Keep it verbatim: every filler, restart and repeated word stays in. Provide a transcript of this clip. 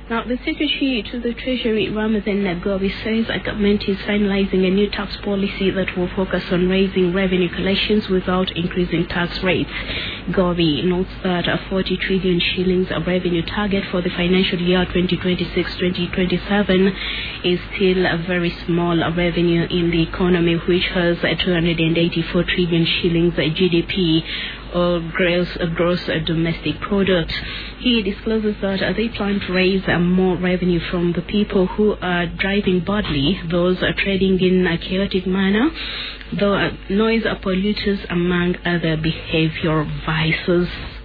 Now, the Secretary to the Treasury, Ramadan Nagobi, says the government is finalizing a new tax policy that will focus on raising revenue collections without increasing tax rates. Gobi notes that a forty trillion shillings revenue target for the financial year twenty twenty-six twenty twenty-seven is still a very small revenue in the economy, which has two hundred eighty-four trillion shillings G D P, or gross, gross domestic product. He discloses that they plan to raise more revenue from the people who are driving badly, those are trading in a chaotic manner, though noise polluters, among other behavioral vices.